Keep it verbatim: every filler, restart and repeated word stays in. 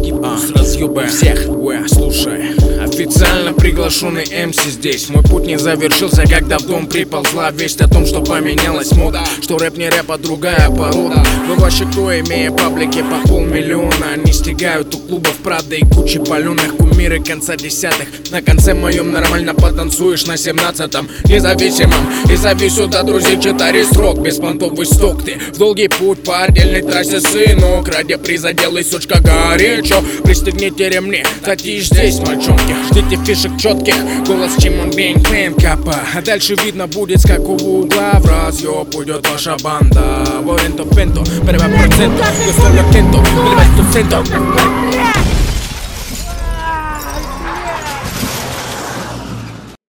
а, разъебаем всех. Уэ, слушай, официально приглашенный эм си здесь. Мой путь не завершился, когда в дом приползла весть о том, что поменялась мода, что рэп не рэп, а другая порода. Бывающий, кто, имея паблики по полмиллиона, не стигают у клубов Прада и кучи паленых. Кумиры конца десятых. На конце моем нормально потанцуешь на семнадцатом независимом. И зови сюда друзей, читари срок. Беспонтовый сток ты в долгий путь по отдельной трассе, сынок. Ради приза делай, сучка, горячо. Пристегните ремни, татишь здесь, мальчонки. Ждите фишек четких, голос Чимон Бейн Клейн Капа. А дальше видно будет, с какого угла в разъеб уйдет ваша банда. Воренто, пенто, первый процент, yo solo atento, mil veces cento.